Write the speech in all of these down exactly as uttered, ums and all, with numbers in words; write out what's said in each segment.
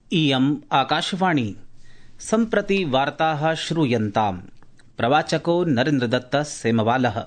इयम् आकाशवाणी। सम्प्रति वार्ताः श्रूयन्ताम्। प्रवाचको नरेन्द्रदत्त सेमवालः।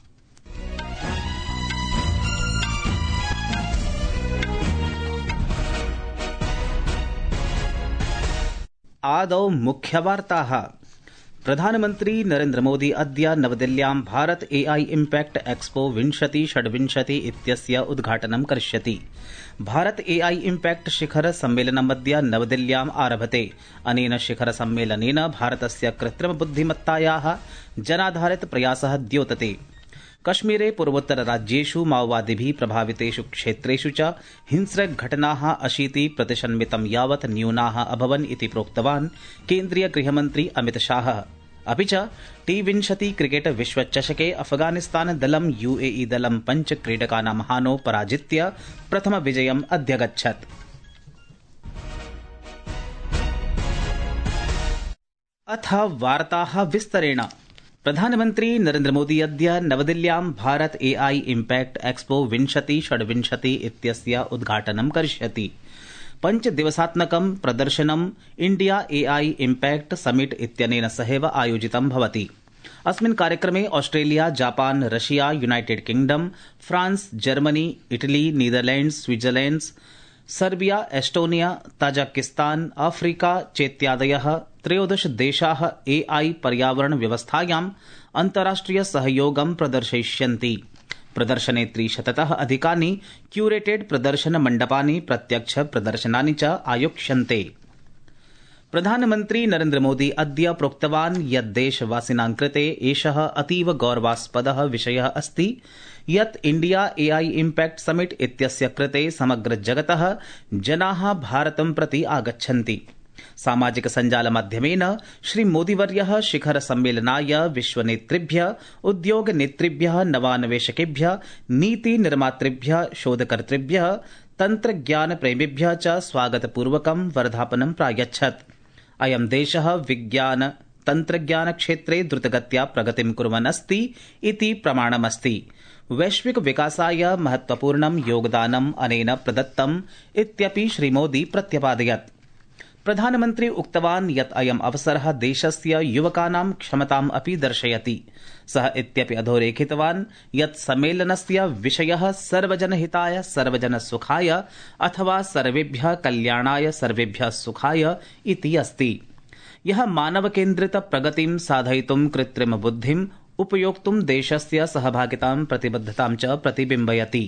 आदौ मुख्यवार्ताः। प्रधानमन्त्री नरेन्द्रमोदी अद्य नवदिल्ल्यां भारत एआई इम्पैक्ट एक्सपो विंशति षड्विंशति इत्यस्य उद्घाटनं करिष्यति। भारत एआई इम्पैक्ट शिखर सम्मेलनमद्य नवदिल्ल्याम् आरभते। अनेन शिखर सम्मेलनेन भारतस्य कृत्रिम बुद्धिमत्तायाः जनाधारित प्रयासः द्योतते। कश्मीरे पूर्वोत्तर राज्येषु माओवादिभिः प्रभावितेषु क्षेत्रेषु च हिंस्रघटनाः अशीति प्रतिशन्मितं यावत् न्यूनाः अभवन् इति प्रोक्तवान् केन्द्रीय गृहमन्त्री अमित शाहः। अपि च टी विंशति क्रिकेट विश्वचषके अफगानिस्तान दलं यूएई दलं पञ्च क्रीडकानां हानौ पराजित्य प्रथम विजयम् अध्यगच्छत्। अथ वार्ताः विस्तरेण। प्रधानमन्त्री नरेन्द्रमोदी अद्य नवदिल्ल्यां भारत एआई इम्पैक्ट एक्सपो विंशति षड्विंशति इत्यस्य उद्घाटनं करिष्यति। पञ्चदिवसात्मकं प्रदर्शनं इंडिया एआई इम्पैक्ट समिट इत्यनेन सहैव आयोजितं भवति। अस्मिन् कार्यक्रमे Australia, Japan, Russia, United Kingdom, France, Germany, Italy, Netherlands, Switzerland, Serbia, Estonia, Tajikistan, Africa चेत्यादयः त्रयोदश देशाः एआई पर्यावरण व्यवस्थायाम् अन्ताराष्ट्रिय सहयोगं प्रदर्शयिष्यन्ति। प्रदर्शने त्रिशततः अधिकानि क्यूरेटेड प्रदर्शन मण्डपानि प्रत्यक्ष प्रदर्शनानि च आयोक्ष्यन्ते। प्रधानमन्त्री नरेन्द्रमोदी अद्य प्रोक्तवान् यत् देशवासिनां कृते एषः अतीव गौरवास्पदः विषयः अस्ति यत् इंडिया एआई इम्पैक्ट समिट इत्यस्य कृते समग्र जगतः जनाः भारतं प्रति आगच्छन्ति। सामाजिक सञ्जाल माध्यमेन श्रीमोदीवर्यः शिखर सम्मेलनाय विश्वनेतृभ्यः, उद्योगनेतृभ्यः, नवान्वेषकेभ्यः, नीति निर्मातृभ्यः, शोधकर्तृभ्यः, तन्त्रज्ञानप्रेमिभ्यः च स्वागतपूर्वकं वर्धापनं प्रायच्छत्। अयं देशः विज्ञान तन्त्रज्ञान क्षेत्रे द्रुतगत्या प्रगतिं कुर्वन् अस्ति इति प्रमाणमस्ति। वैश्विक विकासाय महत्वपूर्णं योगदानम् अनेन प्रदत्तम् इत्यपि श्रीमोदी प्रत्यपादयत्। प्रधानमन्त्री उक्तवान् यत् अयम् अवसरः देशस्य युवकानां क्षमताम् अपि दर्शयति। सः इत्यपि अधोरेखितवान् यत् सम्मेलनस्य विषयः सर्वजनहिताय सर्वजनसुखाय अथवा सर्वेभ्यः कल्याणाय सर्वेभ्यः सुखाय इति अस्ति। यः मानवकेन्द्रित प्रगतिं साधयितुं कृत्रिम बुद्धिम् उपयोक्तुं देशस्य सहभागितां प्रतिबद्धतां च प्रतिबिम्बयति।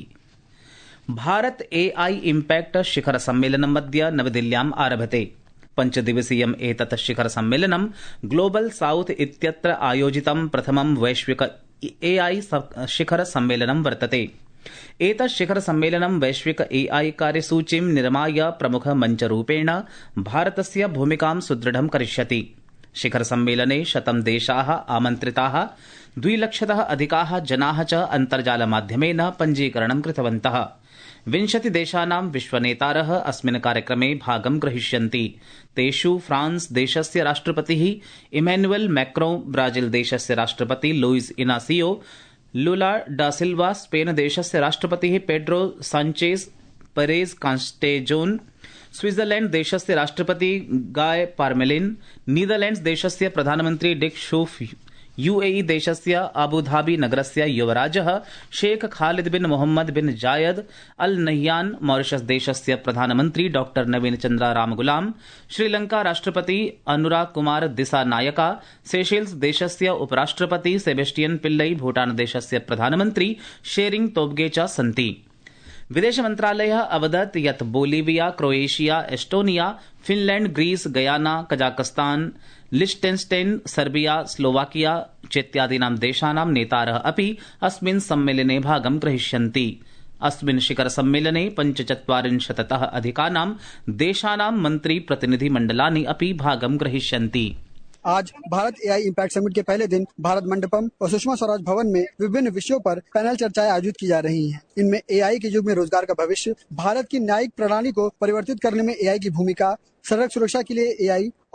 भारत एआई इम्पैक्ट शिखर सम्मेलनम् अद्य नवदिल्ल्याम् आरभते। पञ्चदिवसीयम् एतत् शिखर सम्मेलनं ग्लोबल साउथ इत्यत्र आयोजितं प्रथमं वैश्विक एआई शिखर सम्मेलनं वर्तते। एतत् शिखर सम्मेलनं वैश्विक एआई कार्यसूचीं निर्माय प्रमुख मञ्चरूपेण भारतस्य भूमिकां सुदृढं करिष्यति। शिखर सम्मेलने शतं देशाः आमन्त्रिताः, द्विलक्षतः अधिकाः जनाः च अन्तर्जालमाध्यमेन पञ्जीकरणं कृतवन्तः। विंशति देशानां विश्वनेतारः अस्मिन् कार्यक्रमे भागं ग्रहीष्यन्ति। तेषु फ्रांस देशस्य राष्ट्रपतिः इमैनुअल मैक्रों, ब्राजील देशस्य राष्ट्रपति लुइस इनासियो लुला डा सिल्वा, स्पेन देशस्य राष्ट्रपतिः Pedro Sanchez Perez Castejon, Switzerland देशस्य राष्ट्रपति गाय पार्मेलिन, नीदरलैंड्स देशस्य प्रधानमन्त्री डिक शूफ, यूएई देशस्य अबुधाबी नगरस्य युवराजः Sheikh Khalid bin Mohammed bin Zayed Al Nahyan, Mauritius देशस्य प्रधानमन्त्री डॉ नवीन चंद्रा रामगुलाम, श्रीलंका राष्ट्रपति अनुराग कुमार दिसानायका, सेशेल्स देशस्य उपराष्ट्रपति सेबेस्टियन पिल्लई, भूटान देशस्य प्रधानमन्त्री शेरिंग तोब्गे च सन्ति। विदेश मन्त्रालयः अवदत् यत् Bolivia, Croatia, Estonia, Finland, Greece, Guyana, Kazakhstan, Liechtenstein, Serbia, Slovakia चेत्यादीनां देशानां नेतारः अपि अस्मिन् सम्मेलने भागं ग्रहीष्यन्ति। अस्मिन् शिखर सम्मेलने पञ्चचत्वारिंशततः अधिकानां देशानां मन्त्री प्रतिनिधि मण्डलानि अपि भागं ग्रहीष्यन्ति। आज भारत एआई इम्पैक्ट समिट के पहले दिन भारत मंडपम और सुषमा स्वराज भवन में विभिन्न विषयों पर पैनल चर्चाएं आयोजित की जा रही हैं। इनमें एआई के युग में रोजगार का भविष्य, भारत की न्यायिक प्रणाली को परिवर्तित करने में एआई की भूमिका, सड़क सुरक्षा के लिए एआई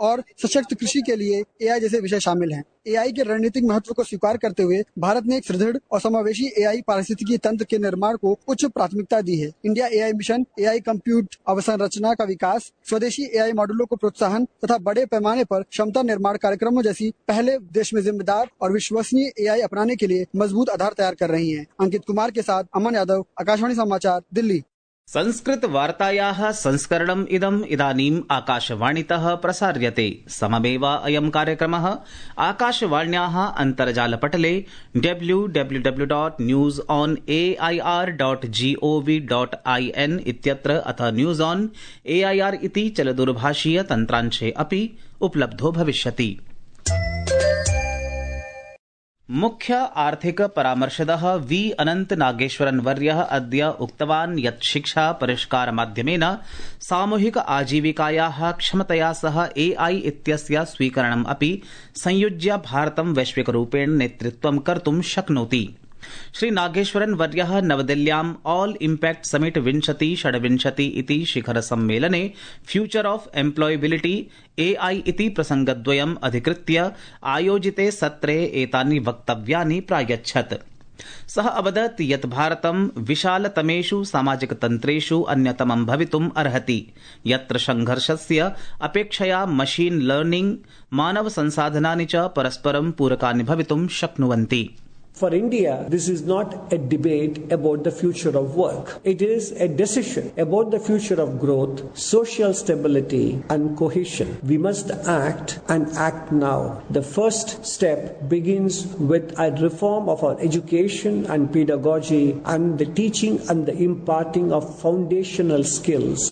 और सशक्त कृषि के लिए एआई जैसे विषय शामिल हैं। एआई के रणनीतिक महत्व को स्वीकार करते हुए भारत ने एक सुदृढ़ और समावेशी एआई पारिस्थितिकी तंत्र के निर्माण को उच्च प्राथमिकता दी है। India AI mission, AI compute अवसंरचना का विकास, स्वदेशी एआई मॉडलों को प्रोत्साहन तथा बड़े पैमाने पर क्षमता निर्माण कार्यक्रमों जैसी पहले देश में जिम्मेदार और विश्वसनीय एआई अपनाने के लिए मजबूत आधार तैयार कर रही है। अंकित कुमार के साथ अमन यादव, आकाशवाणी समाचार, दिल्ली। संस्कृत वार्तायाः संस्करणम् इदम् इदानीम् आकाशवाणीतः प्रसार्यते। सममेव अयं कार्यक्रमः आकाशवाण्याः अन्तर्जालपटले W W W dot news on A I R dot G O V dot I N इत्यत्र अथ news on A I R इति चलदूरभाषीय तन्त्रांशे अपि उपलब्धो भविष्यति। मुख्य आर्थिक परामर्शदः वी अनंत नागेश्वरन् वर्यः अद्य उक्तवान् यत् शिक्षा परिष्कार माध्यमेन सामूहिक आजीविकायाः क्षमतया सह एआई इत्यस्य स्वीकरणम् अपि संयुज्य भारतं वैश्विकरूपेण नेतृत्वं कर्तुं शक्नोति। श्री नागेश्वरन् वर्यः नवदिल्ल्याम् ऑल इम्पैक्ट समिट विंशति षड्विंशति इति शिखर सम्मेलने फ्यूचर ऑफ एम्प्लॉयबिलिटी एआई इति प्रसंगद्वयम् अधिकृत्य आयोजिते सत्रे एतानि वक्तव्यानि प्रायच्छत्। सः अवदत् यत् भारतं विशालतमेषु सामाजिकतन्त्रेषु अन्यतमं भवितुम् अर्हति, यत्र संघर्षस्य अपेक्षया मशीन लर्निंग, मानव संसाधनानि च परस्परं पूरकानि भवितुं शक्नुवन्ति। For India, this is not a debate about the future of work. It is a decision about the future of growth, social stability and cohesion. We must act and act now. The first step begins with a reform of our education and pedagogy and the teaching and the imparting of foundational skills.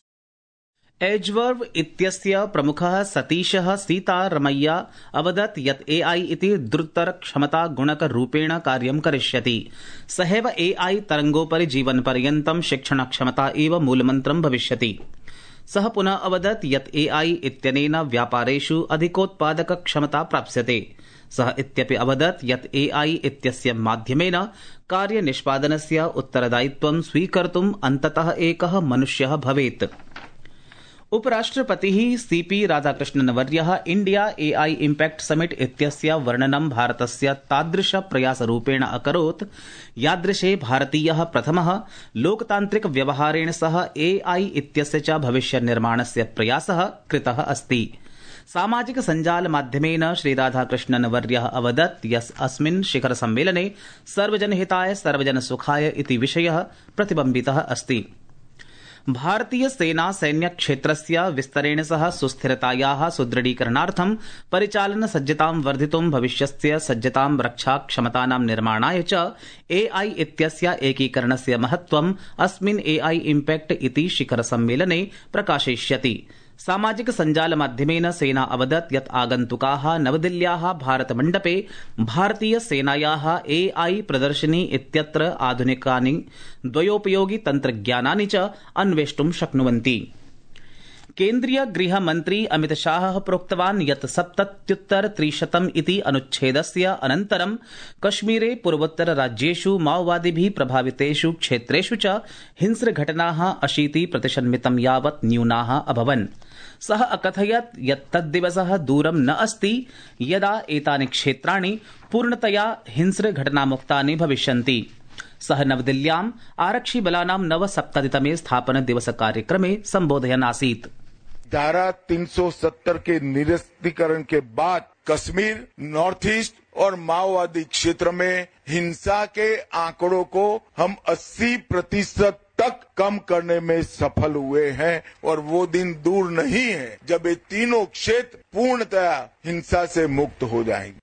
एज्वर्व इत्यस्य प्रमुखः सतीशः सीतारमैया अवदत् यत् AI इति द्रुतर क्षमता गुणक रूपेण कार्यं करिष्यति। सहैव एआई तरंगोपरि जीवनपर्यन्तं शिक्षणक्षमता एव मूलमन्त्रं भविष्यति। सः पुनः अवदत् यत् एआई इत्यनेन व्यापारेषु अधिकोत्पादक क्षमता प्राप्स्यते। सः इत्यपि अवदत् यत् एआई इत्यस्य माध्यमेन कार्यनिष्पादनस्य उत्तरदायित्वं स्वीकर्तुम् अन्ततः एकः मनुष्यः भवेत्। उपराष्ट्रपतिः सीपी राधाकृष्णन् वर्यः इंडिया एआई इम्पैक्ट समिट इत्यस्य वर्णनं भारतस्य तादृश प्रयासरूपेण अकरोत् यादृशे भारतीयः प्रथमः लोकतान्त्रिक व्यवहारेण सह एआई इत्यस्य च भविष्य निर्माणस्य प्रयासः कृतः अस्ति। सामाजिक सञ्जाल माध्यमेन श्रीराधाकृष्णन् वर्यः अवदत् यत् अस्मिन् शिखर सम्मेलने सर्वजनहिताय सर्वजनसुखाय इति विषयः प्रतिबिम्बितः अस्ति। भारतीय सेना सैन्य क्षेत्रस्य विस्तरेण सह सुस्थिरतायाः सुदृढीकरणार्थं परिचालन सज्जतां वर्धितुं भविष्यस्य सज्जतां रक्षा क्षमतानां निर्माणाय च एआई इत्यस्य एकीकरणस्य महत्त्वम् अस्मिन् एआई इम्पैक्ट इति शिखर सम्मेलने प्रकाशयिष्यति। सामाजिक सञ्जाल माध्यमेन सेना अवदत् यत् आगन्तुकाः नवदिल्ल्याः भारतमण्डपे भारतीय सेनायाः एआई प्रदर्शनी इत्यत्र आधुनिकानि द्वयोपयोगि तन्त्रज्ञानानि च अन्वेष्टुं शक्नुवन्ति। केन्द्रीय गृहमन्त्री अमित शाहः प्रोक्तवान् यत् सप्तत्युत्तर त्रिशतम् इति अनुच्छेदस्य अनन्तरं कश्मीरे पूर्वोत्तर राज्येषु माओवादिभिः प्रभावितेषु क्षेत्रेषु च हिंस्रघटनाः अशीति प्रतिशन्मितं यावत् न्यूनाः अभवन्। सः अकथयत् यत् तद्दिवसः दूरं न अस्ति यदा एतानि क्षेत्राणि पूर्णतया हिंस्रघटनामुक्तानि भविष्यन्ति। सः नवदिल्ल्याम् आरक्षिबलानां नवसप्ततितमे स्थापन दिवस कार्यक्रमे सम्बोधयन् आसीत्। धारा तीन सौ सत्तर के निरस्तीकरण के बाद कश्मीर, नॉर्थ ईस्ट और माओवादी क्षेत्र में हिंसा के आंकड़ों को हम अस्सी प्रतिशत तक कम करने में सफल हुए हैं और वो दिन दूर नहीं है जब ये तीनों क्षेत्र पूर्णतया हिंसा से मुक्त हो जाएंगे।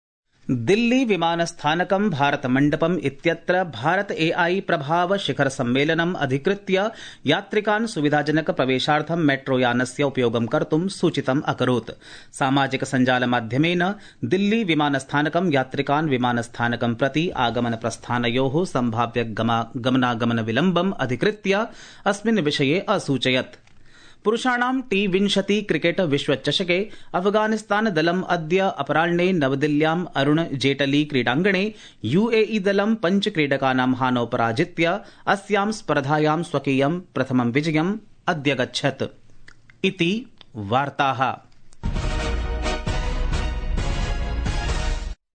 दिल्ली विमानस्थानकं भारतमण्डपम् इत्यत्र भारत एआई प्रभाव शिखर सम्मेलनम् अधिकृत्य यात्रिकान् सुविधाजनक प्रवेशार्थं मेट्रोयानस्य उपयोगं कर्तुं सूचितम् अकरोत्। सामाजिक सञ्जाल माध्यमेन दिल्ली विमानस्थानकं यात्रिकान् विमानस्थानकं प्रति आगमन प्रस्थानयोः सम्भाव्य गमनागमन विलम्बम् अधिकृत्य अस्मिन् विषये असूचयत्। पुरुषाणां टी विंशति क्रिकेट विश्वचषके अफगानिस्तान दलम् अद्य अपराह्ने नवदिल्ल्याम् अरुण जेटली क्रीडाङ्गणे यूएई दलं पञ्च क्रीडकानां हानौ पराजित्य अस्यां स्पर्धायां स्वकीयं प्रथमं विजयम् अद्यगच्छत्। इति वार्ताः।